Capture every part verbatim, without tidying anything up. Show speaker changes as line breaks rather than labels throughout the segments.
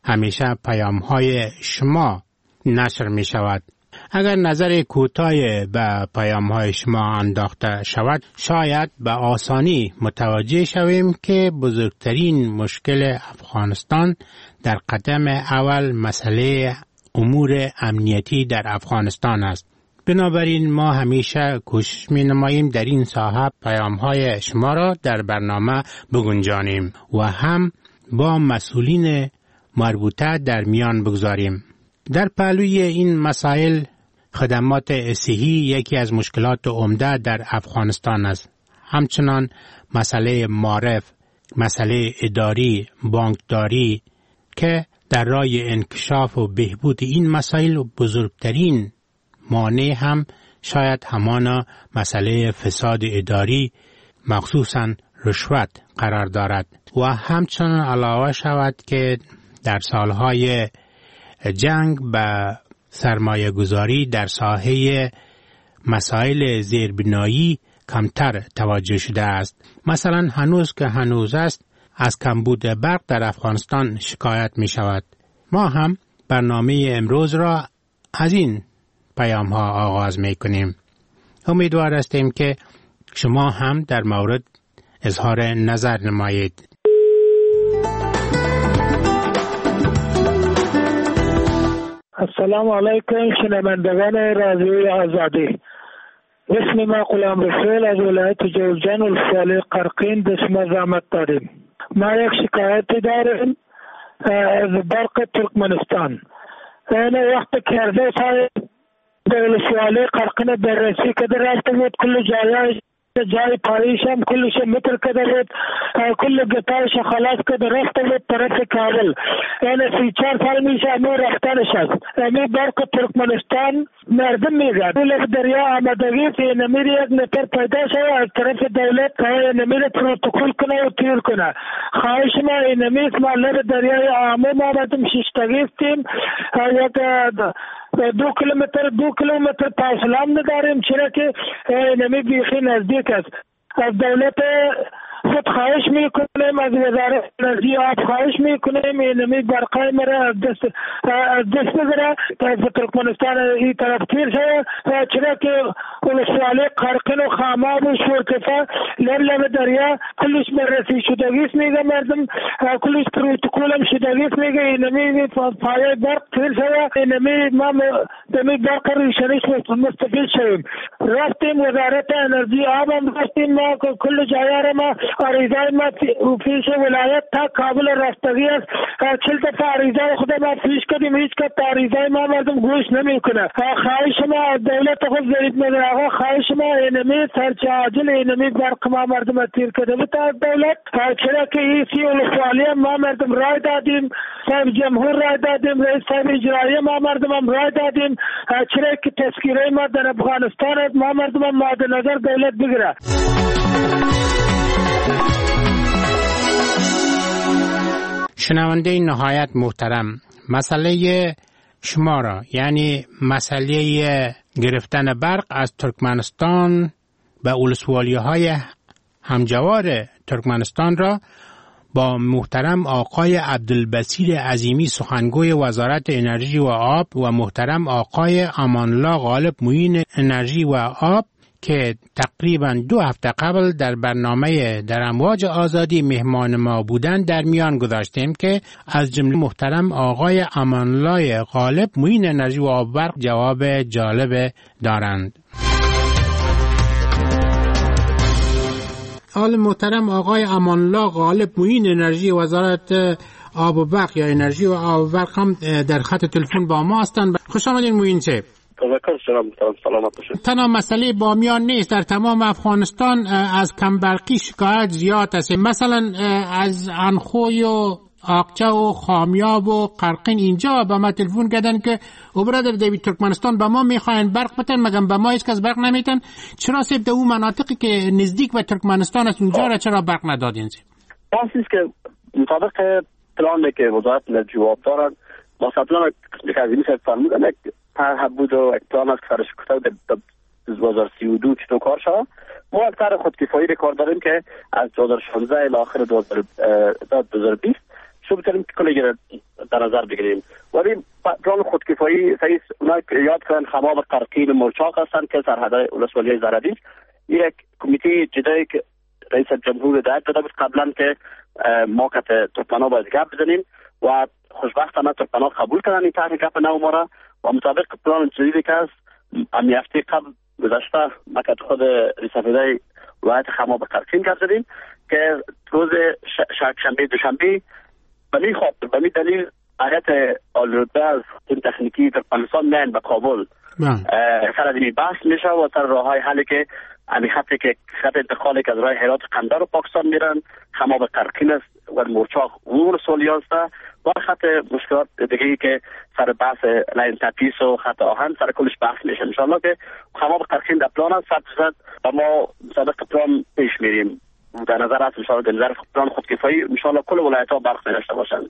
همیشه پیام های شما نشر می شود. اگر نظر کوتاه به پیام های شما انداخته شود، شاید به آسانی متوجه شویم که بزرگترین مشکل افغانستان در قدم اول مسئله امور امنیتی در افغانستان است. بنابراین ما همیشه کوشش می نماییم در این ساحه پیام های شما را در برنامه بگنجانیم و هم با مسئولین مربوطه در میان بگذاریم. در پهلوی این مسائل خدمات صحی یکی از مشکلات عمده در افغانستان است. همچنان مسئله معرف، مسئله اداری، بانکداری که در راه انکشاف و بهبود این مسائل و بزرگترین مانع هم شاید همان مسئله فساد اداری مخصوصاً رشوت قرار دارد و همچنان علاوه شود که در سالهای جنگ به سرمایه گذاری در ساحه مسائل زیربنایی کمتر توجه شده است. مثلا هنوز که هنوز است از کمبود برق در افغانستان شکایت می شود. ما هم برنامه امروز را از این پیام ها آغاز می کنیم. امیدوار هستیم که شما هم در مورد اظهار نظر نمایید.
السلام علیکم شنوندگان رادیوی آزادی. اسم ما غلام رسول از ولایت جوزجان ولسوالی قرقین دشمن زحمت داریم. ما یک شکایتی داریم از برق ترکمنستان. این وقت کرده صاحب ولسوالی قرقین بررسی کده رفته بود، کل جایش جای پایش هم کلش متر کده بود، کل گتایش خلاص کده رفته بود طرف کابل. این سی چار سال میشه امی رفتنش است. امی برق ترکمنستان مردم میگرد دولت دریا آمدگی که نمیر یک متر پیدا شده از طرف دولت نمیر پروتوکول کنه و تیر کنه. خواهش ما این نمیر ما لب دریای آمه ما بردم ششتگیستیم، یک دو کیلومتر دو کیلومتر فاصله هم نداریم، چرا که نمی بیخی نزدیک است. از دولت خود خواهش میکنیم، از وزارت انرژی آب خواهش میکنیم این نمی برقای مرا از دست از دست بگیره طرف ترکمنستان این طرف تیر شده، چرا که ولسوالی قرقین و خاماب و شورکفه لب لب دریا کلش بررسی شدگیست میگه، مردم کلش پروتوکول هم شدگیست میگه. این نمی پایه برق تیر شده، این نمی ما نمی برق ریشنیش مستفید شویم. رفتیم وزارت انرژی آب هم رفتیم، ما کل جایه را ما عریضای ما پیش ولایت تا کابل رفتگی است. چل دفعه عریضای خود ما پیش کردیم، هیچ که عریضای ما مردم گوش نمی کنه. خواهش ما دولت خود ضریب میده آقا، خواهش ما اینمی سرچ عاجل اینمی برق ما مردم تیر کرده بود از دولت، چرا که این سی ولسوالی ما مردم رای دادیم، صاحب جمهور رای دادیم، رئیس صاحب اجرایی ما مردم هم رای دادیم، چرا که تذکیره ما در افغانستان ما مردم هم مد نظر دولت بگیره.
شنونده نهایت محترم، مسئله شما را یعنی مسئله گرفتن برق از ترکمنستان به ولسوالی های همجوار ترکمنستان را با محترم آقای عبدالبصیر عظیمی سخنگوی وزارت انرژی و آب و محترم آقای امانالله غالب معین انرژی و آب که تقریبا دو هفته قبل در برنامه در امواج آزادی مهمان ما بودند در میان گذاشتیم که از جمله محترم آقای امانالله غالب معین انرژی و آب برق جواب جالب دارند. حال محترم آقای امانالله غالب معین انرژی وزارت آب و برق یا انرژی و آب و برق هم در خط تلفن با ما هستند. خوش آمدین معین صاحب.
سلامت باشید.
تنها مسئله بامیان نیست، در تمام افغانستان از کمبرقی شکایت زیاد است. مثلا از انخوی و آقچه و خامیاب و قرقین اینجا با ما تلفن کردن که او برادر دیوی ترکمنستان با ما میخواین برق بتن، مگم با ما هیچ کس برق نمیتن. چرا سیب در اون مناطقی که نزدیک به ترکمنستان است اونجا را چرا برق ندادین؟
بحثی که مطابق پلانی که وزارت انرژی و آب دارد با پلان که از این صاحب فرمودن یک طرح بود و یک پلان است که سرش گفته در دو هزار و سی و دو چطور کار شد. ما یک طرح خودکفایی کار داریم که از دو هزار و شانزده الی آخر دو هزار و بیست شو بتونیم کلی در نظر بگیریم. ولی پلان خودکفایی سعی اونا یاد کردن خماب قرقین و مرچاق هستند که سرحدای ولسوالی زرادی. یک کمیته جدایی که رئیس جمهور هدایت داده بود قبلا که ما که ترکمن‌ها باید گپ بزنیم و خوشبختانه ترکمن‌ها قبول کردن این طرح گپ نو ما را و مطابق پلان جدیدی که است امی هفته قبل گذشته ما که خود رئیس هدایت ولایت خماب قرقین گپ زدیم که روز شنبه دوشنبه بمی خواب بمی دلیل هیئت عالی‌رتبه از تیم تکنیکی ترکمنستان میان به کابل سر ازمی بحث میشه و سر راههای حلی که امی خطی که خط انتقالی که از راه هرات قندار و پاکستان میرن خماب قرقین است و مرچاق اون سولی است و خط مشکلات دیگه که سر بحث لاین تپیس و خط آهن سر کلش بحث میشه. انشاءالله که خماب قرقین در پلان است صد درصد و ما مطابق پلان پیش میریم. در نظر است انشاءالله در نظر پلان خودکفایی انشاءالله کل ولایت‌ها برخ داشته باشند.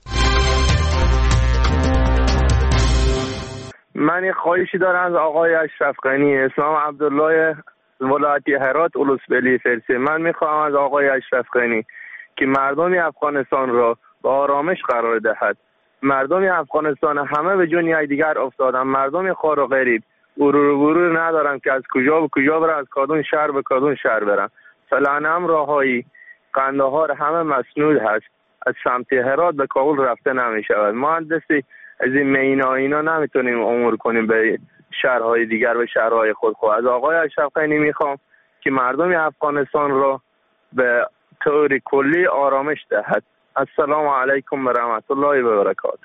من خواهشی دارم از آقای اشرف غنی اسلام عبدالله ولایت هرات اولوسبلی فرسی. من میخواهم از آقای اشرف غنی که مردم افغانستان را به آرامش قرار دهد. مردم افغانستان همه به جون دیگر افتادن. مردم خار و غریب غرور غرور ندارن که از کجا به کجا برن، از کدوم شهر به کدوم شهر برن. فلان هم راههایی قندهار همه مسنود هست. از سمت هرات به کابل رفته نمی شود. ما دستی از این مینا اینا نمیتونیم امور کنیم به شهرهای دیگر و شهرهای خود. خود از آقای اشرف غنی میخوام که مردم افغانستان را به طور کلی آرامش دهد. السلام علیکم و رحمت الله و برکاته.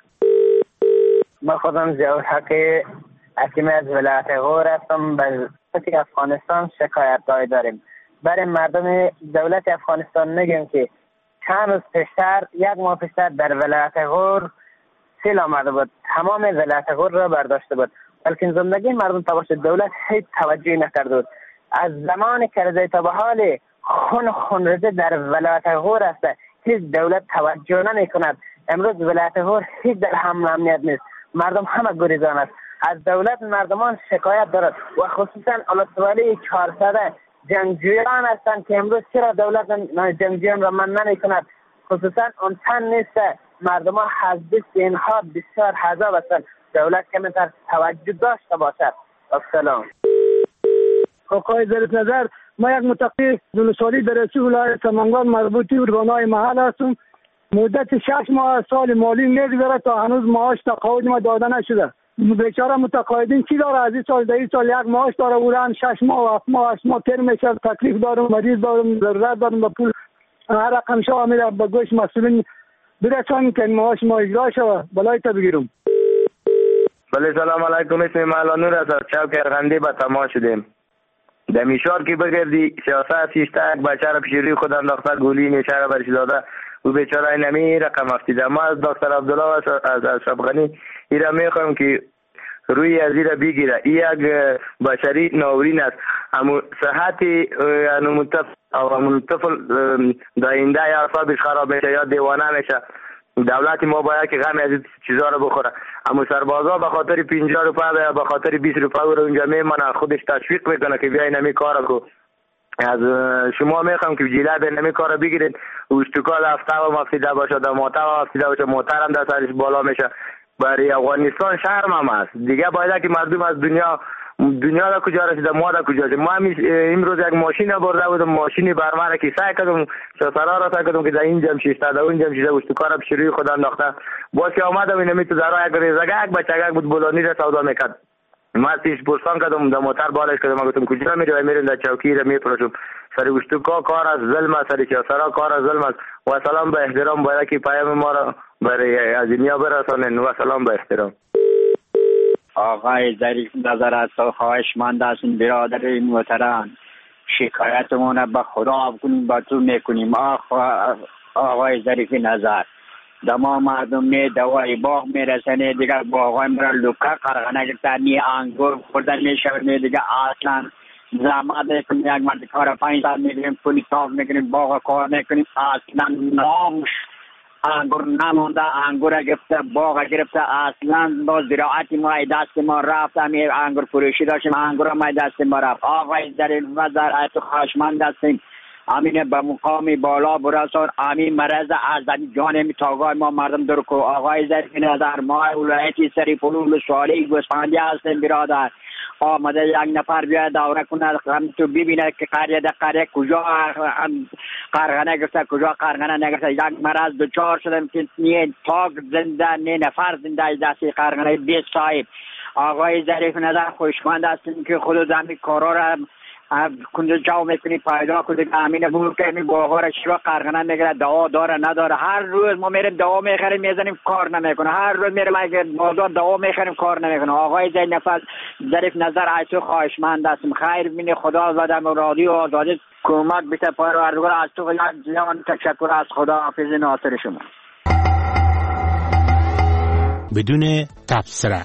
من خودم ضیاء الحق حکیم از ولایت غور هستم. به افغانستان شکایت داریم. برای مردم دولت افغانستان میگم که چند روز پیشتر یک ماه پیشتر در ولایت غور سیل آمده بود، تمام ولایت غور را برداشته بود، بلکه زندگی مردم توسط دولت هیچ توجهی نکرده بود. از زمان کرده تا به حال خون خونریزی در ولایت غور است، هیچ دولت توجه نمی کند. امروز ولایت غور هیچ در هم امنیت نیست، مردم همه گریزان است. از دولت مردمان شکایت دارد و خصوصا ولسوالی چهارصد جنگجویان هستند که امروز چرا دولت جنگجویان را من نمی کند. خصوصا اون تن نیست، مردم ها حزبیست اینها بسیار حذاب هستند. دولت کمتر توجه داشته باشد. السلام.
آقای ظریف نظر، ما یک متقی دولسالی در رئیس ولایت سمنگان مربوطی ارگانهای محل هستم. مدت شش ماه سال مالی میگذره تا هنوز معاش تقاعد ما داده نشده. بیچاره متقاعدین چی داره؟ از این سال در این سال یک معاش داره بودن، شش ماه و هفت ماه هشت ماه تر میشه. تکلیف دارم، مریض دارم، ضرورت دارم به پول. هر رقم شما میره به گوش مسئولین برسان که معاش ما اجرا شود بلای تا بگیرم.
بله سلام علیکم. اسم مولا نور است. از چوک ارغندی به تماس شدیم. در میشار که بگردی سیاست سیسته یک بچه را پیش روی خود انداخته، گولی نیشه را برش داده. او بیچاره اینمی رقم افتیده. ما از دکتر عبدالله و از اشرف غنی این را میخوایم که روی از این را بگیره. این یک بشری ناورین است. اما صحت طفل داینده یا حسابش خراب میشه یا دیوانه میشه. دولت ما باید که غم از این چیزا رو بخوره. اما سربازا به خاطر پنجاه روپیه یا به خاطر بیست روپیه رو اونجا میمانه، خودش تشویق میکنه که بیاین نمی کارا کو. از شما میخوام که جیله به نمی کارا بگیرید. اوشتکال هفته و مفیده باشه، در موتر و مفیده باشه، موتر هم در سرش بالا میشه. برای افغانستان شرم هم است دیگه. باید که مردم از دنیا دنیا را کجا رسیده، ما را کجا رسیده. ما امروز یک ماشین برده بودم، ماشینی بر من که سعی کردم شوفرا را سعی کردم که در اینجا شیشته در اونجا شیشته اوشتکار پیش روی خود انداخته. باز که آمدم اینمی تو درا یک ریزگک بچگک بود بولانی را سودا میکرد. ما پیش پرسان کردم در موتر بالش کردم، گفتم کجا میری؟ و میرم در چوکی را میپرسم. سر اوشتکا کار از ظلم است، سر شوفرا کار از ظلم است. و سلام به احترام باید که پیام ما را برای از دنیا برسانن. و سلام به احترام.
آقای ظریف نظر است و خواهشمند هستیم برادر محترم، شکایتمون به خدا کنیم با تو میکنیم. آقای ظریف نظر دما مردم می دوای باغ میرسنه دیگر باغای مرا لوکا قرغنه گرفته، نی انگور خوردن میشود، نی دیگه اصلا زحمت کنیم. یک مرد کار پنج ساعت میگیریم، پولی صاف میکنیم، باغ کار میکنیم، اصلا نامش انگور نمونده. انگور گرفته، باغ گرفته، اصلا با زراعتی ما دست ما رفت. همین انگور فروشی داشتیم، انگور ما دست ما رفت. آقای ظریف نظر تو خواهشمند هستیم امین به مقام بالا برسان. امین مرز از جان تاگاه ما مردم در کو. آقای ظریف نظر ما ولایتی سریپلول سوالی گوسفندی هستیم برادر. آمده یک نفر بیاید دوره کنه هم تو ببینه که قریه در قریه کجا قرغنه گرفته کجا قرغنه نگرفته. یک مرز دوچار شدم که نه تاگ زنده نه نفر زنده از دستی قرغنه بیست صاحب. آقای ظریف نظر خوشمند هستیم که خود زمین کارا را کنده جاو میکنی پیدا کنی که امین بور که می باغا را شروع قرغنه میگره دوا داره نداره. هر روز ما میریم دوا میخریم میزنیم کار نمیکنه. هر روز میریم اگر بازار دوا میخریم کار نمیکنه. آقای ظریف نظر از تو خواهشمند هستیم خیر بینی خدا زدم رادیو آزادی کمک بیته پروردگار از تو جان تشکر از خدا حافظ ناصر شما.
بدون تبصره.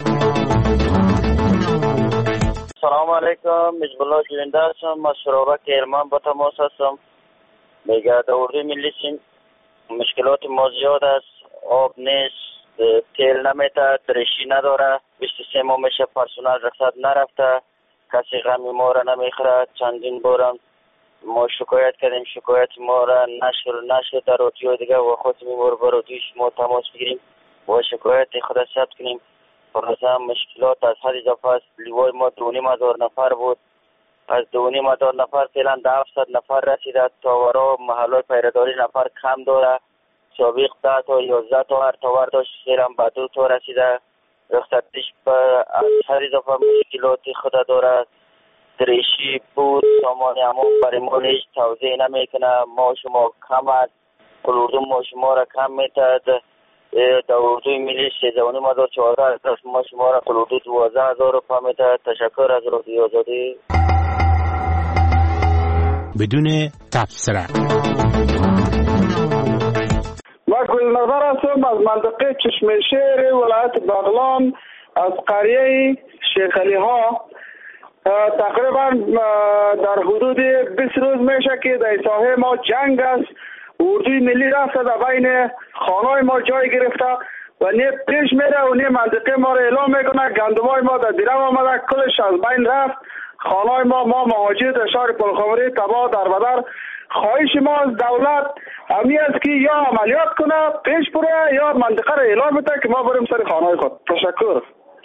سلام علیکم، مجبولا جوینده هستم. از شرابک کرمان با تماس هستم. میگه در اردوی ملی سین مشکلات ما زیاد است. آب نیست، تیل نمیته، درشی نداره. بیست و سه ماه میشه پرسونل رخصت نرفته، کسی غمی ما را نمیخوره. چندین بارم ما شکایت کردیم، شکایت ما را نشر نشر در رادیو دیگه و خود میمور با رادیو شما تماس بگیریم و شکایت خود ثبت کنیم. فرضاً مشکلات از حد اضافه است. لیوای ما دو نیم هزار نفر بود، از دو نیم هزار نفر فعلا ده هفتصد نفر رسیده. تاورا محلات پیرداری نفر کم داره. سابق ده تا یازده تا هر تاور داشت، فعلا به دو تا رسیده. رخصتیش به از حد اضافه مشکلات خود داره. دریشی بود سامان همون برای ما هیچ توضیح نمیکنه. ما شما کم است، کلوردو ما شما را کم میتد. در اردوی ملی سیزده نیم هزار چهارده هزار ما شما را کلوردو دوازده هزار روپا میتد. تشکر از رادیو آزادی.
بدون تبصره.
من گلنظر هستم از منطقه چشمشهر ولایت بغلان از قریه شیخ علی ها. تقریبا در حدود بیست روز میشه که در ساحه ما جنگ است. اردوی ملی رفته در بین خانه ما جای گرفته و نه پیش میره و نه منطقه ما را اعلام میکنه. گندمای ما در دیرم آمده، کلش از بین رفت. خانه ما ما مهاجر در شهر پلخمری تباه در بدر. خواهش ما از دولت همی است که یا عملیات کنه پیش بره یا منطقه را اعلام بده که ما بریم سر خانه خود. تشکر.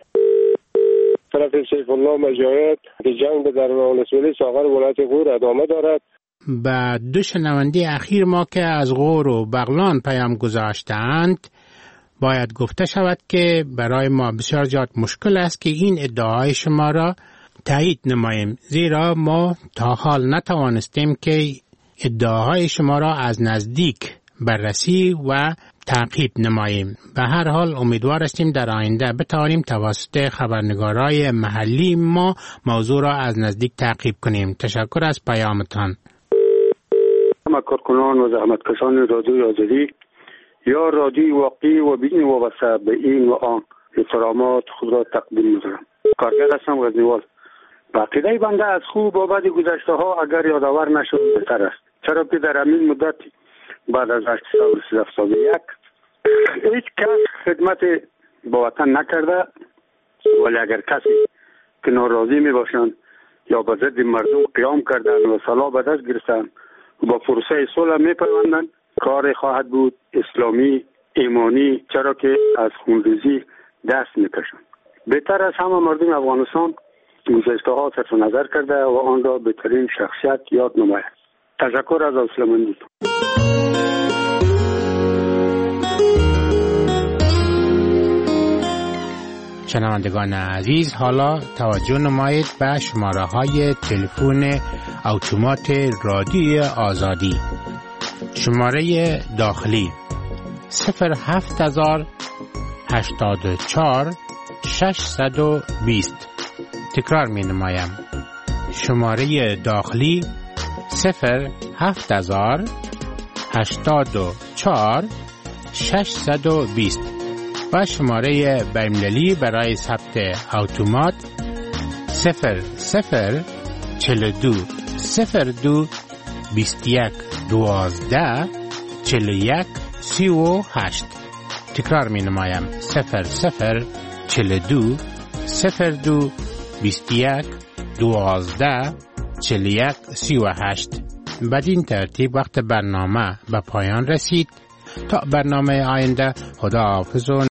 طرف سیف الله مجاهد که جنگ در ولسوالی ساغر ولایت غور ادامه دارد.
و دو شنونده اخیر ما که از غور و بغلان پیام گذاشتند باید گفته شود که برای ما بسیار زیاد مشکل است که این ادعای شما را تایید نماییم، زیرا ما تا حال نتوانستیم که ادعاهای شما را از نزدیک بررسی و تعقیب نماییم. به هر حال امیدوار هستیم در آینده بتوانیم توسط خبرنگارای محلی ما موضوع را از نزدیک تعقیب کنیم. تشکر از پیامتان.
کارکنان و زحمتکشان رادیوی آزادی یا رادیوی واقعی و بدون وابسته به این و آن احترامات خود را تقدیم می‌کنم. کارگر هستم غزنیوال. با عقیده بنده از خوب بابت گذشته ها اگر یادآور نشد بهتر است، چرا که در همین مدت بعد از هشت سال و سیزده یک هیچ کس خدمت با وطن نکرده، ولی اگر کسی که ناراضی می باشند یا به ضد مردم قیام کردن و صلاح به دست گرفتن و با پروسه صلح می پیوندن، کار خواهد بود اسلامی ایمانی، چرا که از خونریزی دست میکشند. بهتر از همه مردم افغانستان گذشته ها صرف نظر کرده و آن را بهترین شخصیت یاد نماید. تشکر از حوصله‌مندی.
شنوندگان عزیز، حالا توجه نمایید به شماره های تلفن اتومات رادیوی آزادی. شماره داخلی صفر هفت هزار هشتاد و چهار ششصد و بیست. تکرار می نمایم. شماره داخلی صفر هفت هزار هشتاد و چهار ششصد و بیست و شماره بین‌المللی برای ثبت اتومات صفر صفر چهل و دو صفر دو بیست و یک دوازده چهل و یک سی و هشت. تکرار می نمایم. صفر صفر چهل و دو صفر دو بیست و یک دوازده چهل و یک سی و هشت. بدین ترتیب وقت برنامه به پایان رسید. تا برنامه آینده، خدا حافظ و